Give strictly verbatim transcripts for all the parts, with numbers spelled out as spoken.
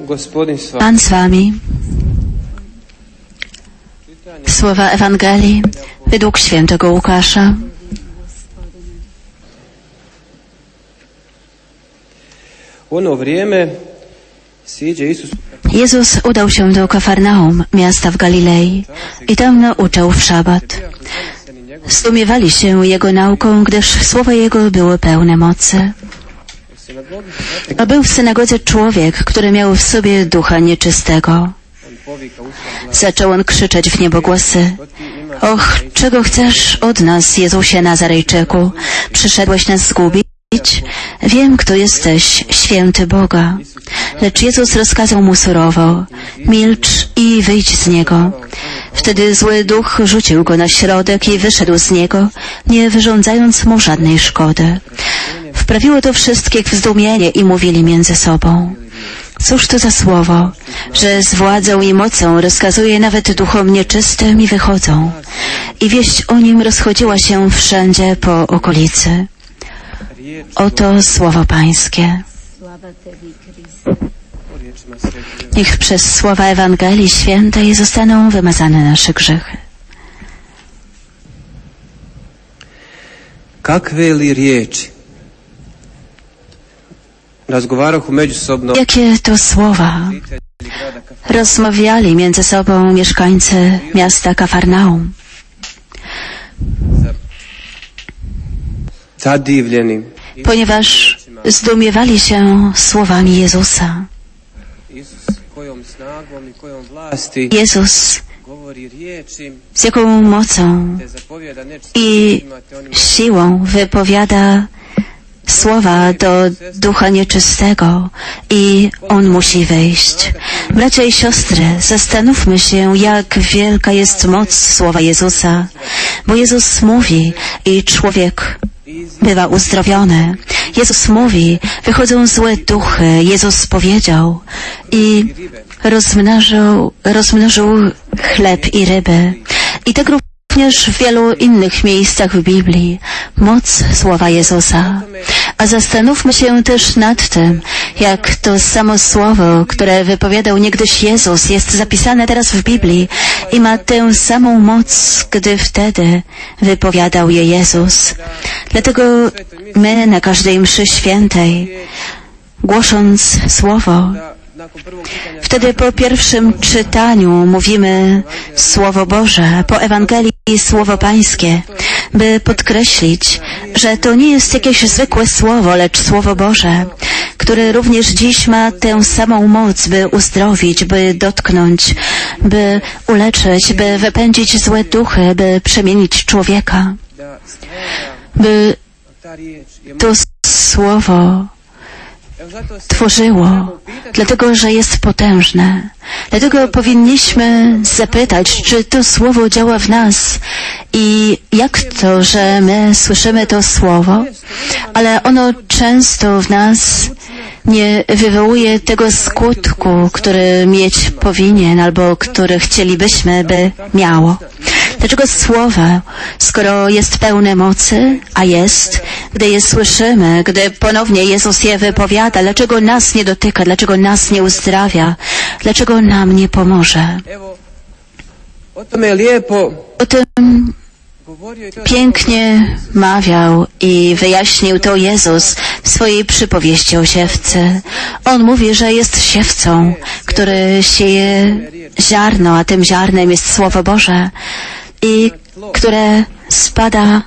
Pan z wami. Słowa Ewangelii według świętego Łukasza. Jezus udał się do Kafarnaum, miasta w Galilei, i tam nauczał w szabat. Zdumiewali się Jego nauką, gdyż słowa Jego były pełne mocy. A był w synagodze człowiek, który miał w sobie ducha nieczystego. Zaczął on krzyczeć w niebogłosy: Och, czego chcesz od nas, Jezusie Nazarejczyku? Przyszedłeś nas zgubić? Wiem, kto jesteś, święty Boga. Lecz Jezus rozkazał mu surowo: milcz i wyjdź z niego. Wtedy zły duch rzucił go na środek i wyszedł z niego, nie wyrządzając mu żadnej szkody. Wprawiło to wszystkich w zdumienie i mówili między sobą: cóż to za słowo, że z władzą i mocą rozkazuje nawet duchom nieczystym i wychodzą. I wieść o nim rozchodziła się wszędzie po okolicy. Oto słowo Pańskie. Niech przez słowa Ewangelii Świętej zostaną wymazane nasze grzechy. Jakie to słowa rozmawiali między sobą mieszkańcy miasta Kafarnaum. Ponieważ zdumiewali się słowami Jezusa. Jezus z jaką mocą i siłą wypowiada słowa do ducha nieczystego i on musi wyjść. Bracia i siostry, zastanówmy się, jak wielka jest moc słowa Jezusa, bo Jezus mówi i człowiek bywa uzdrowiony. Jezus mówi, wychodzą złe duchy. Jezus powiedział i rozmnożył, rozmnożył chleb i ryby. I tak również w wielu innych miejscach w Biblii moc słowa Jezusa. A zastanówmy się też nad tym, jak to samo słowo, które wypowiadał niegdyś Jezus, jest zapisane teraz w Biblii i ma tę samą moc, gdy wtedy wypowiadał je Jezus. Dlatego my na każdej mszy świętej, głosząc słowo, wtedy po pierwszym czytaniu mówimy Słowo Boże, po Ewangelii Słowo Pańskie, by podkreślić, że to nie jest jakieś zwykłe słowo, lecz Słowo Boże, które również dziś ma tę samą moc, by uzdrowić, by dotknąć, by uleczyć, by wypędzić złe duchy, by przemienić człowieka, by to słowo tworzyło, dlatego że jest potężne. Dlatego powinniśmy zapytać, czy to słowo działa w nas i jak to, że my słyszymy to słowo, ale ono często w nas nie wywołuje tego skutku, który mieć powinien albo który chcielibyśmy, by miało. Dlaczego słowo, skoro jest pełne mocy, a jest, gdy je słyszymy, gdy ponownie Jezus je wypowiada, dlaczego nas nie dotyka, dlaczego nas nie uzdrawia, dlaczego nam nie pomoże? O tym pięknie mawiał i wyjaśnił to Jezus w swojej przypowieści o siewcy. On mówi, że jest siewcą, który sieje ziarno, a tym ziarnem jest Słowo Boże i które spada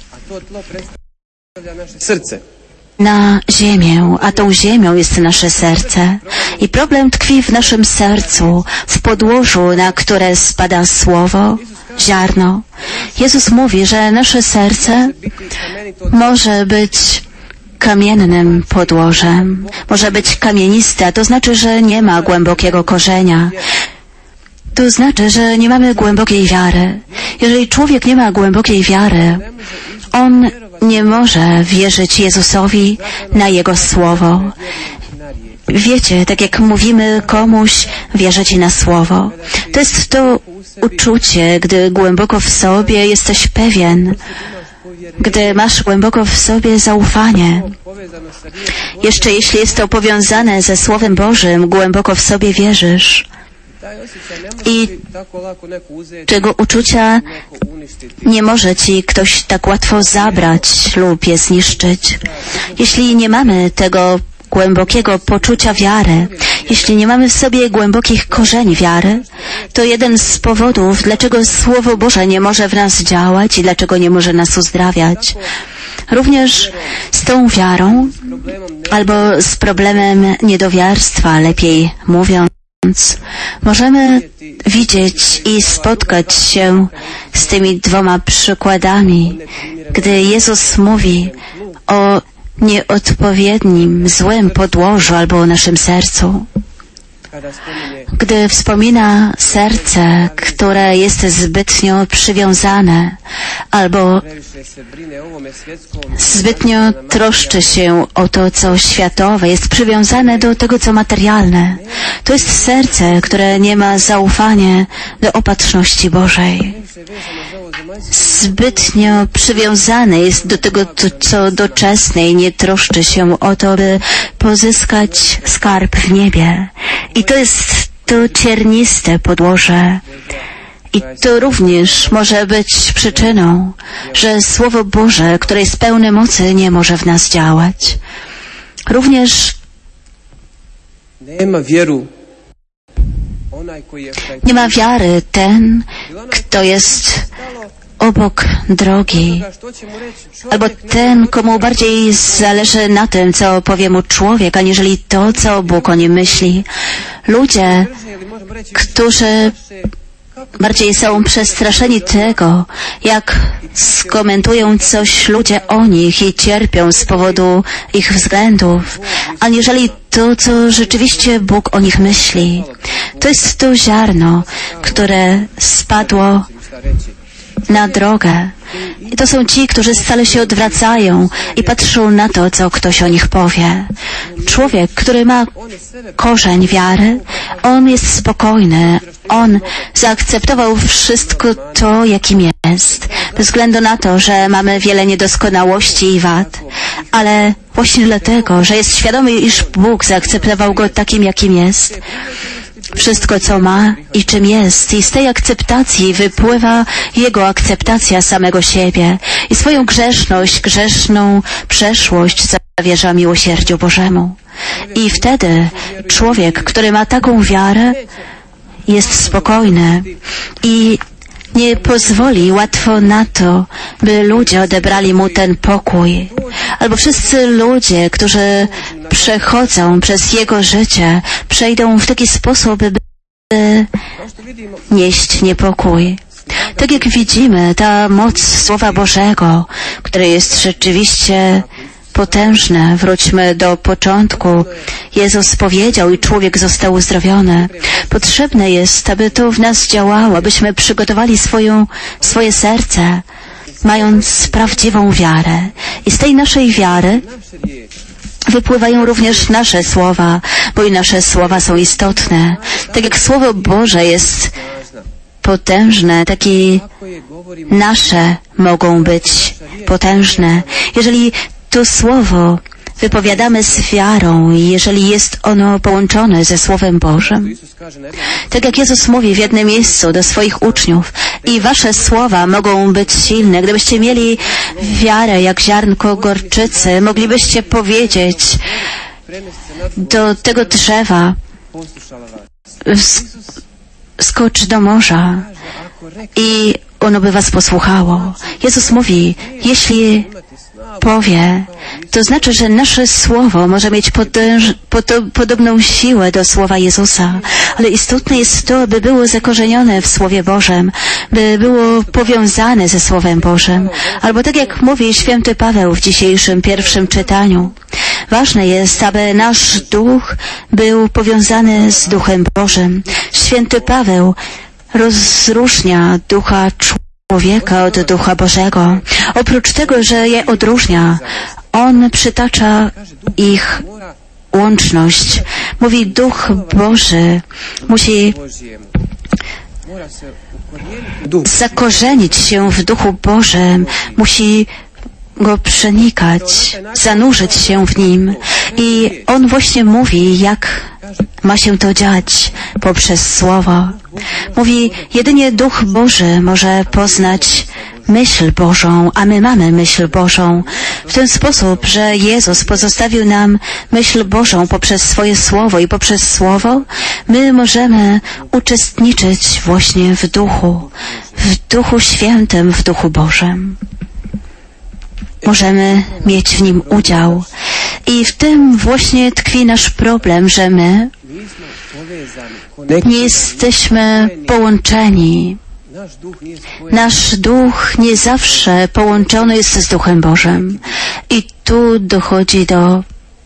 na ziemię, a tą ziemią jest nasze serce. I problem tkwi w naszym sercu, w podłożu, na które spada słowo, ziarno. Jezus mówi, że nasze serce może być kamiennym podłożem, może być kamieniste, a to znaczy, że nie ma głębokiego korzenia. To znaczy, że nie mamy głębokiej wiary. Jeżeli człowiek nie ma głębokiej wiary, on nie może wierzyć Jezusowi na Jego słowo. Wiecie, tak jak mówimy komuś, wierzę Ci na słowo. To jest to uczucie, gdy głęboko w sobie jesteś pewien, gdy masz głęboko w sobie zaufanie, jeszcze jeśli jest to powiązane ze Słowem Bożym, głęboko w sobie wierzysz i tego uczucia nie może ci ktoś tak łatwo zabrać lub je zniszczyć. Jeśli nie mamy tego głębokiego poczucia wiary, jeśli nie mamy w sobie głębokich korzeni wiary, to jeden z powodów, dlaczego Słowo Boże nie może w nas działać i dlaczego nie może nas uzdrawiać. Również z tą wiarą, albo z problemem niedowiarstwa, lepiej mówiąc, możemy widzieć i spotkać się z tymi dwoma przykładami, gdy Jezus mówi o nieodpowiednim, złym podłożu albo o naszym sercu. Gdy wspomina serce, które jest zbytnio przywiązane albo zbytnio troszczy się o to, co światowe, jest przywiązane do tego, co materialne. To jest serce, które nie ma zaufania do opatrzności Bożej. Zbytnio przywiązane jest do tego, co doczesne i nie troszczy się o to, by pozyskać skarb w niebie. I to jest to cierniste podłoże. I to również może być przyczyną, że Słowo Boże, które jest pełne mocy, nie może w nas działać. Również nie ma wiary ten, kto jest obok drogi, albo ten, komu bardziej zależy na tym, co powie mu człowiek, aniżeli to, co Bóg o nim myśli. Ludzie, którzy bardziej są przestraszeni tego, jak skomentują coś ludzie o nich i cierpią z powodu ich względów, aniżeli to, co rzeczywiście Bóg o nich myśli. To jest to ziarno, które spadło na drogę. I to są ci, którzy stale się odwracają i patrzą na to, co ktoś o nich powie. Człowiek, który ma korzeń wiary, on jest spokojny. On zaakceptował wszystko to, jakim jest, bez względu na to, że mamy wiele niedoskonałości i wad. Ale właśnie dlatego, że jest świadomy, iż Bóg zaakceptował go takim, jakim jest, wszystko, co ma i czym jest. I z tej akceptacji wypływa Jego akceptacja samego siebie. I swoją grzeszność, grzeszną przeszłość zawierza miłosierdziu Bożemu. I wtedy człowiek, który ma taką wiarę, jest spokojny i nie pozwoli łatwo na to, by ludzie odebrali mu ten pokój. Albo wszyscy ludzie, którzy przechodzą przez jego życie, przejdą w taki sposób, by nieść niepokój. Tak jak widzimy, ta moc Słowa Bożego, które jest rzeczywiście potężne. Wróćmy do początku. Jezus powiedział i człowiek został uzdrowiony. Potrzebne jest, aby to w nas działało, abyśmy przygotowali swoją, swoje serce, mając prawdziwą wiarę. I z tej naszej wiary wypływają również nasze słowa, bo i nasze słowa są istotne. Tak jak Słowo Boże jest potężne, tak i nasze mogą być potężne. Jeżeli to słowo wypowiadamy z wiarą i jeżeli jest ono połączone ze Słowem Bożym, tak jak Jezus mówi w jednym miejscu do swoich uczniów, i wasze słowa mogą być silne. Gdybyście mieli wiarę jak ziarnko gorczycy, moglibyście powiedzieć do tego drzewa, skocz do morza i ono by was posłuchało. Jezus mówi, jeśli powie, to znaczy, że nasze słowo może mieć potęż, pod, podobną siłę do słowa Jezusa, ale istotne jest to, by było zakorzenione w Słowie Bożym, by było powiązane ze Słowem Bożym. Albo tak jak mówi święty Paweł w dzisiejszym pierwszym czytaniu, ważne jest, aby nasz duch był powiązany z Duchem Bożym. Święty Paweł rozróżnia ducha człowieka, człowieka od Ducha Bożego. Oprócz tego, że je odróżnia, on przytacza ich łączność. Mówi, Duch Boży musi zakorzenić się w Duchu Bożym, musi go przenikać, zanurzyć się w nim. I On właśnie mówi, jak ma się to dziać poprzez Słowo. Mówi, jedynie Duch Boży może poznać myśl Bożą, a my mamy myśl Bożą w ten sposób, że Jezus pozostawił nam myśl Bożą poprzez swoje Słowo i poprzez Słowo my możemy uczestniczyć właśnie w Duchu, w Duchu Świętym, w Duchu Bożym. Możemy mieć w Nim udział. I w tym właśnie tkwi nasz problem, że my nie jesteśmy połączeni. Nasz duch nie zawsze połączony jest z Duchem Bożym. I tu dochodzi do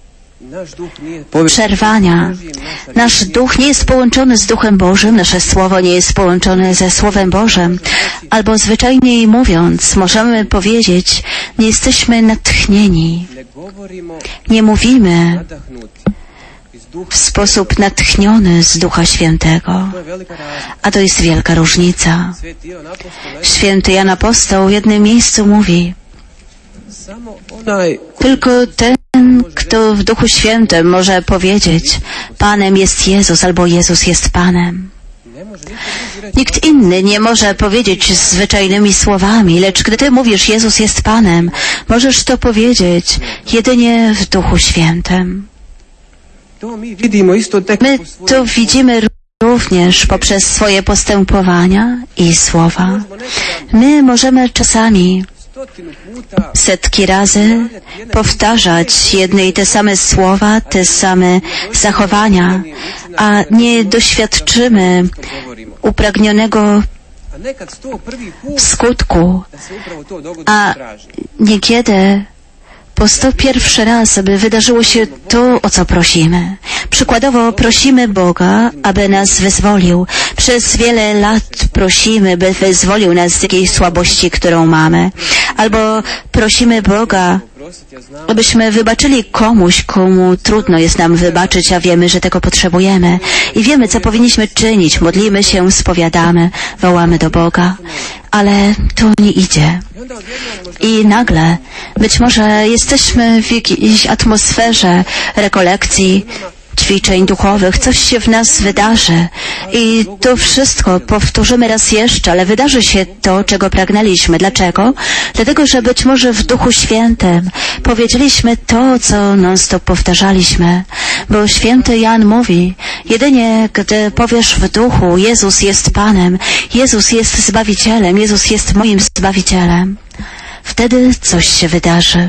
przerwania. Nasz duch nie jest połączony z Duchem Bożym, nasze Słowo nie jest połączone ze Słowem Bożym. Albo zwyczajniej mówiąc, możemy powiedzieć, nie jesteśmy natchnieni. Nie mówimy w sposób natchniony z Ducha Świętego. A to jest wielka różnica. Święty Jan Apostoł w jednym miejscu mówi, tylko ten, kto w Duchu Świętym może powiedzieć, Panem jest Jezus albo Jezus jest Panem. Nikt inny nie może powiedzieć zwyczajnymi słowami, lecz gdy Ty mówisz, Jezus jest Panem, możesz to powiedzieć jedynie w Duchu Świętym. My to widzimy również poprzez swoje postępowania i słowa. My możemy czasami setki razy powtarzać jedne i te same słowa, te same zachowania, a nie doświadczymy upragnionego skutku, a niekiedy po sto pierwszy raz, aby wydarzyło się to, o co prosimy. Przykładowo prosimy Boga, aby nas wyzwolił. Przez wiele lat prosimy, by wyzwolił nas z jakiejś słabości, którą mamy. Albo prosimy Boga, abyśmy wybaczyli komuś, komu trudno jest nam wybaczyć, a wiemy, że tego potrzebujemy. I wiemy, co powinniśmy czynić. Modlimy się, spowiadamy, wołamy do Boga. Ale to nie idzie. I nagle, być może jesteśmy w jakiejś atmosferze rekolekcji, ćwiczeń duchowych, coś się w nas wydarzy i to wszystko powtórzymy raz jeszcze, ale wydarzy się to, czego pragnęliśmy. Dlaczego? Dlatego, że być może w Duchu Świętym powiedzieliśmy to, co non-stop powtarzaliśmy, bo święty Jan mówi, jedynie gdy powiesz w duchu, Jezus jest Panem, Jezus jest Zbawicielem, Jezus jest moim Zbawicielem, wtedy coś się wydarzy.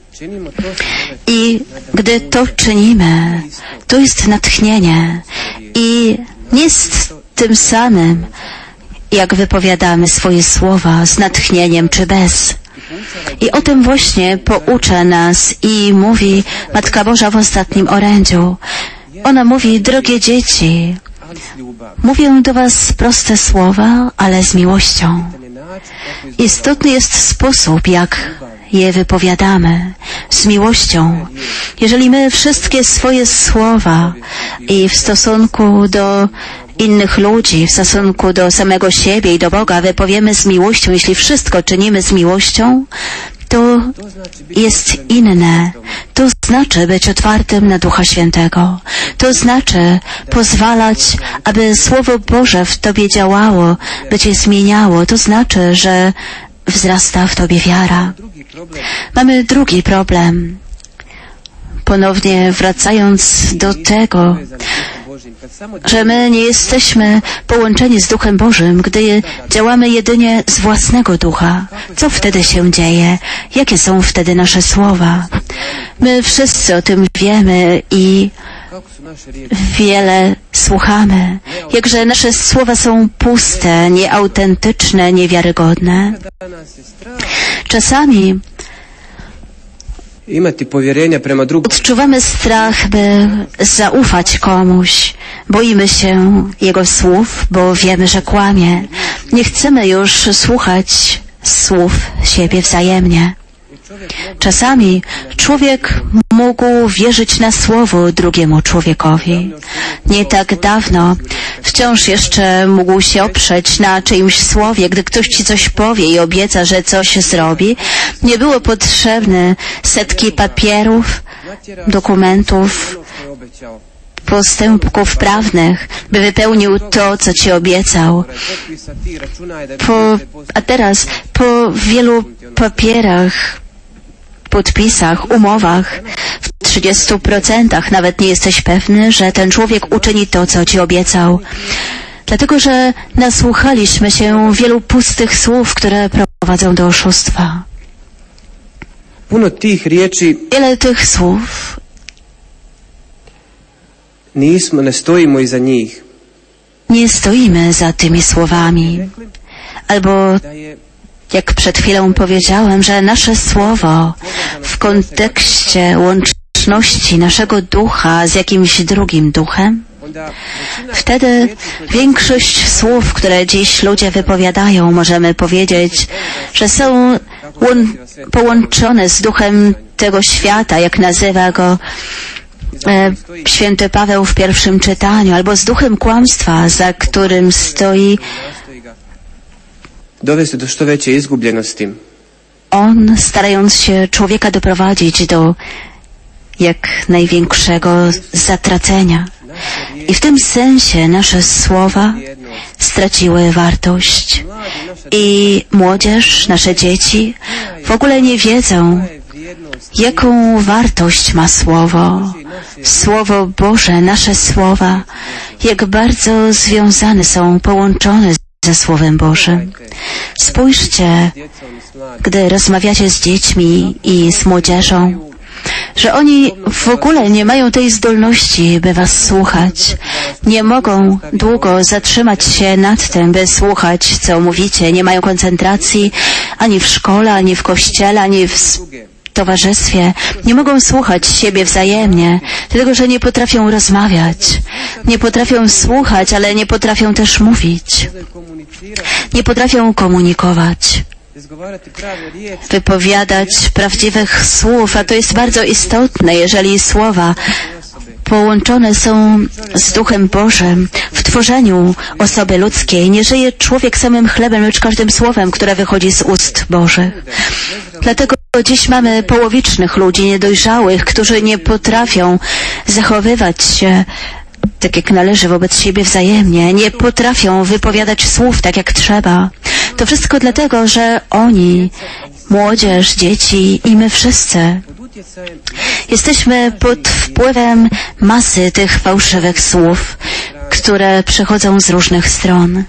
I gdy to czynimy, to jest natchnienie i nie jest tym samym, jak wypowiadamy swoje słowa z natchnieniem czy bez. I o tym właśnie poucza nas i mówi Matka Boża w ostatnim orędziu. Ona mówi, drogie dzieci, mówię do was proste słowa, ale z miłością. Istotny jest sposób, jak je wypowiadamy, z miłością. Jeżeli my wszystkie swoje słowa i w stosunku do innych ludzi, w stosunku do samego siebie i do Boga wypowiemy z miłością, jeśli wszystko czynimy z miłością, to jest inne. To znaczy być otwartym na Ducha Świętego. To znaczy pozwalać, aby Słowo Boże w Tobie działało, by Cię zmieniało. To znaczy, że wzrasta w Tobie wiara. Mamy drugi problem. Ponownie wracając do tego, że my nie jesteśmy połączeni z Duchem Bożym, gdy działamy jedynie z własnego ducha. Co wtedy się dzieje? Jakie są wtedy nasze słowa? My wszyscy o tym wiemy i wiele słuchamy. Jakże nasze słowa są puste, nieautentyczne, niewiarygodne. Czasami odczuwamy strach, by zaufać komuś. Boimy się jego słów, bo wiemy, że kłamie. Nie chcemy już słuchać słów siebie wzajemnie. Czasami człowiek mógł wierzyć na słowo drugiemu człowiekowi. Nie tak dawno w wciąż jeszcze mógł się oprzeć na czyimś słowie. Gdy ktoś ci coś powie i obieca, że coś zrobi, nie było potrzebne setki papierów, dokumentów, postępków prawnych, by wypełnił to, co ci obiecał. Po, a teraz po wielu papierach, podpisach, umowach, w trzydziestu procentach nawet nie jesteś pewny, że ten człowiek uczyni to, co ci obiecał. Dlatego, że nasłuchaliśmy się wielu pustych słów, które prowadzą do oszustwa. Wiele tych słów Nismo, ne stojimo iza njih. Nie stoimy za tymi słowami. Albo, jak przed chwilą powiedziałem, że nasze słowo w kontekście łączności naszego ducha z jakimś drugim duchem, wtedy większość słów, które dziś ludzie wypowiadają, możemy powiedzieć, że są połączone z duchem tego świata, jak nazywa go E, święty Paweł w pierwszym czytaniu, albo z duchem kłamstwa, za którym stoi on, starając się człowieka doprowadzić do jak największego zatracenia. I w tym sensie nasze słowa straciły wartość. I młodzież, nasze dzieci w ogóle nie wiedzą, jaką wartość ma Słowo. Słowo Boże, nasze słowa, jak bardzo związane są, połączone ze Słowem Bożym. Spójrzcie, gdy rozmawiacie z dziećmi i z młodzieżą, że oni w ogóle nie mają tej zdolności, by was słuchać. Nie mogą długo zatrzymać się nad tym, by słuchać, co mówicie. Nie mają koncentracji ani w szkole, ani w kościele, ani w towarzystwie. Nie mogą słuchać siebie wzajemnie, dlatego że nie potrafią rozmawiać. Nie potrafią słuchać, ale nie potrafią też mówić. Nie potrafią komunikować, wypowiadać prawdziwych słów, a to jest bardzo istotne, jeżeli słowa połączone są z Duchem Bożym w tworzeniu osoby ludzkiej. Nie żyje człowiek samym chlebem, lecz każdym słowem, które wychodzi z ust Bożych. Dlatego dziś mamy połowicznych ludzi, niedojrzałych, którzy nie potrafią zachowywać się tak jak należy wobec siebie wzajemnie, nie potrafią wypowiadać słów tak jak trzeba. To wszystko dlatego, że oni, młodzież, dzieci i my wszyscy jesteśmy pod wpływem masy tych fałszywych słów, które przychodzą z różnych stron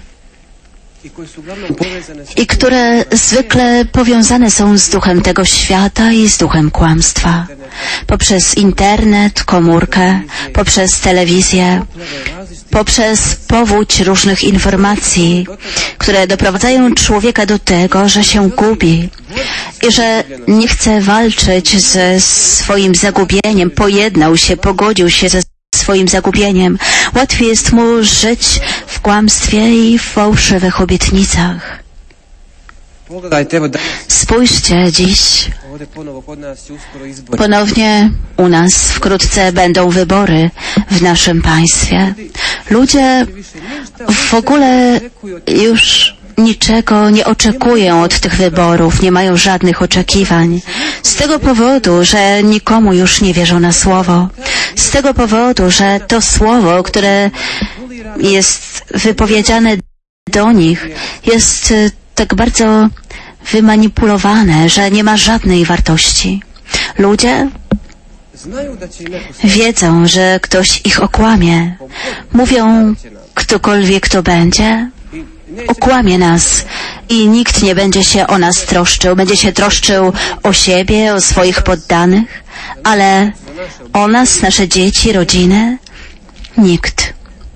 i które zwykle powiązane są z duchem tego świata i z duchem kłamstwa. Poprzez internet, komórkę, poprzez telewizję, poprzez powódź różnych informacji, które doprowadzają człowieka do tego, że się gubi i że nie chce walczyć ze swoim zagubieniem, pojednał się, pogodził się ze swoim zagubieniem. Łatwiej jest mu żyć w kłamstwie i w fałszywych obietnicach. Spójrzcie dziś. Ponownie u nas wkrótce będą wybory w naszym państwie. Ludzie w ogóle już niczego nie oczekują od tych wyborów, nie mają żadnych oczekiwań. Z tego powodu, że nikomu już nie wierzą na słowo. Z tego powodu, że to słowo, które jest wypowiedziane do nich, jest tak bardzo wymanipulowane, że nie ma żadnej wartości. Ludzie wiedzą, że ktoś ich okłamie. Mówią, ktokolwiek to będzie, okłamie nas i nikt nie będzie się o nas troszczył. Będzie się troszczył o siebie, o swoich poddanych, ale o nas, nasze dzieci, rodziny, nikt.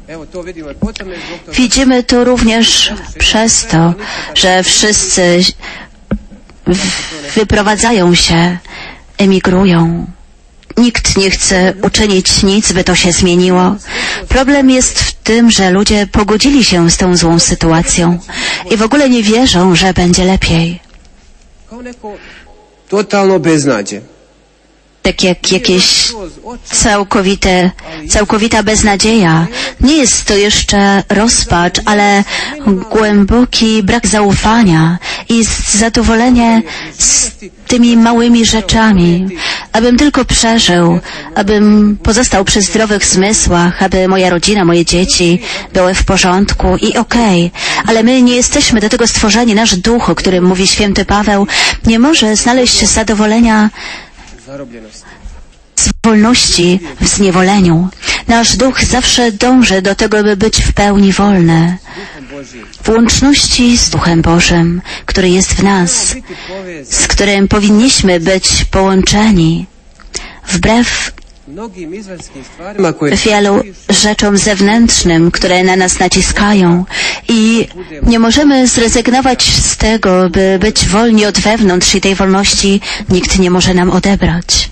Widzimy to również przez to, że wszyscy wyprowadzają się, emigrują. Nikt nie chce uczynić nic, by to się zmieniło. Problem jest w tym, że ludzie pogodzili się z tą złą sytuacją i w ogóle nie wierzą, że będzie lepiej. tak jak jakieś całkowite, całkowita beznadzieja. Nie jest to jeszcze rozpacz, ale głęboki brak zaufania i zadowolenie z tymi małymi rzeczami. Abym tylko przeżył, abym pozostał przy zdrowych zmysłach, aby moja rodzina, moje dzieci były w porządku i okej. Okay. Ale my nie jesteśmy do tego stworzeni. Nasz duch, o którym mówi święty Paweł, nie może znaleźć zadowolenia z wolności w zniewoleniu. Nasz duch zawsze dąży do tego, by być w pełni wolny, w łączności z Duchem Bożym, który jest w nas, z którym powinniśmy być połączeni, wbrew wielu rzeczom zewnętrznym, które na nas naciskają i nie możemy zrezygnować z tego, by być wolni od wewnątrz i tej wolności nikt nie może nam odebrać.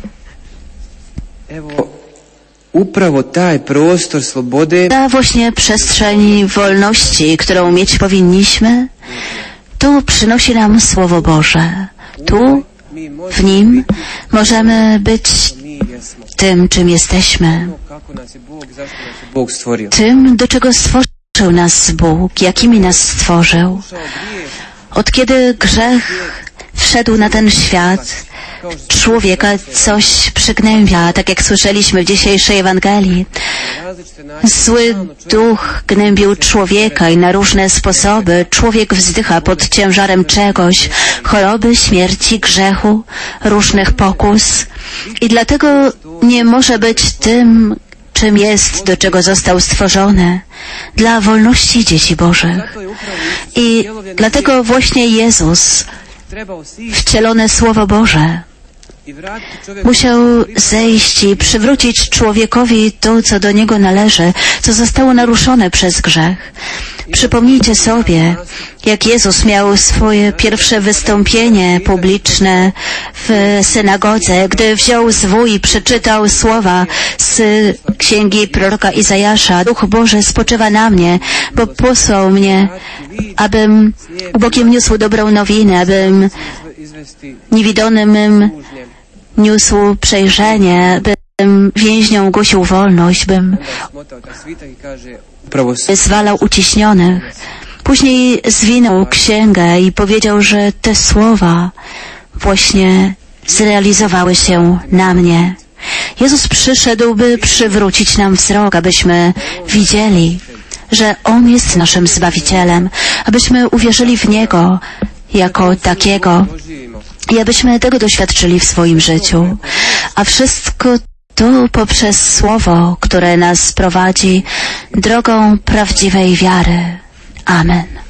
Ta właśnie przestrzeń wolności, którą mieć powinniśmy, tu przynosi nam Słowo Boże. Tu, w Nim, możemy być tym, czym jesteśmy. Tym, do czego stworzył nas Bóg, jakimi nas stworzył. Od kiedy grzech wszedł na ten świat, człowieka coś przygnębia, tak jak słyszeliśmy w dzisiejszej Ewangelii. Zły duch gnębił człowieka i na różne sposoby człowiek wzdycha pod ciężarem czegoś, choroby, śmierci, grzechu, różnych pokus i dlatego nie może być tym, czym jest, do czego został stworzony, dla wolności dzieci Bożych. I dlatego właśnie Jezus, wcielone Słowo Boże, musiał zejść i przywrócić człowiekowi to, co do niego należy, co zostało naruszone przez grzech. Przypomnijcie sobie, jak Jezus miał swoje pierwsze wystąpienie publiczne w synagodze, gdy wziął zwój i przeczytał słowa z księgi proroka Izajasza. Duch Boży spoczywa na mnie, bo posłał mnie, abym ubogim niósł dobrą nowinę, abym niewidomym niósł przejrzenie, bym więźniom głosił wolność, bym wyzwalał uciśnionych. Później zwinął księgę i powiedział, że te słowa właśnie zrealizowały się na mnie. Jezus przyszedł, by przywrócić nam wzrok, abyśmy widzieli, że On jest naszym Zbawicielem, abyśmy uwierzyli w Niego jako takiego i abyśmy tego doświadczyli w swoim życiu. A wszystko to poprzez Słowo, które nas prowadzi drogą prawdziwej wiary. Amen.